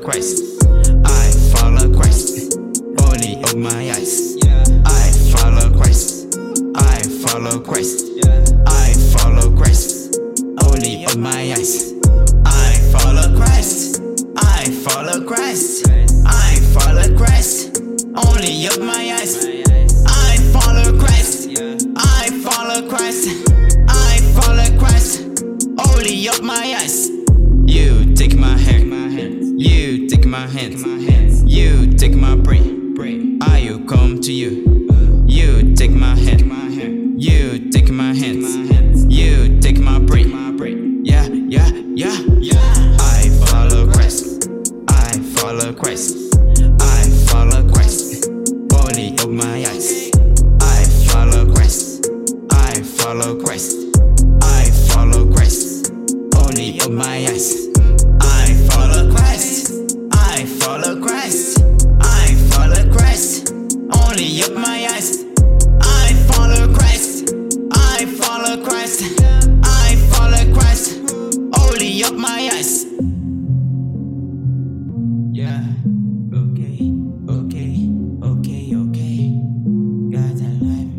Christ. I follow Christ. Only open my eyes. I follow Christ. I follow Christ. I follow Christ. Only open my eyes. I follow Christ. I follow Christ. I follow Christ. Only open my eyes. I follow Christ. I follow Christ. I follow Christ. Only open my eyes. You take my hand. You take my hand. You take my brain. I will come to you. You take my hand. You take my hand. You take my brain. Yeah. I follow Christ. I follow Christ. I follow Christ. Only open my eyes. I follow Christ. I follow Christ. I follow Christ. Only open my eyes. I follow Christ. I follow Christ. I follow Christ. Only open my eyes. I follow Christ. I follow Christ. I follow Christ. Only open my eyes. Yeah. Okay. Got a life.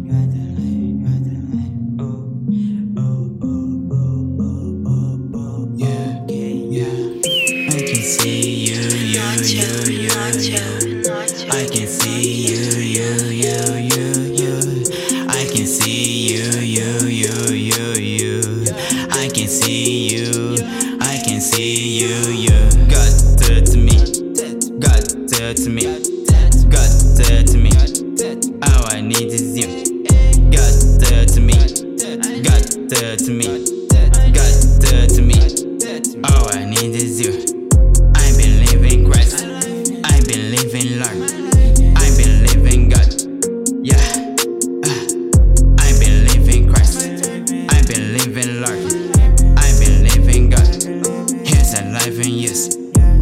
Yeah. I can see you. I can see you. I can see you. I can see you. God touch me. God touch me. God touch me. All I need is you. God touch me. God touch me. God touch me. All I need is you. I've been living Christ. I've been living Lord. I've been living God. Yeah. I've been living Christ. I've been living Lord. I've been living God. Here's a life in use.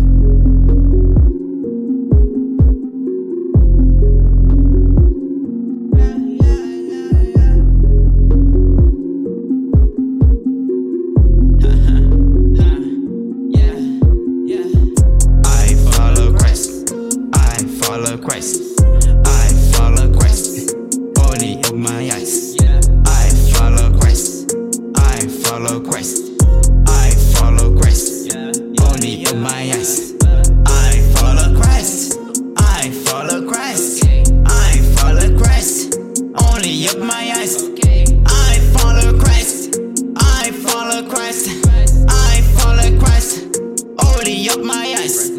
Christ. I follow Christ. Only open my eyes. I follow Christ. I follow Christ. I follow Christ. Only open my eyes. I follow Christ. I follow Christ. I follow Christ. Only open my eyes. I follow Christ. I follow Christ. I follow Christ. Only open my eyes.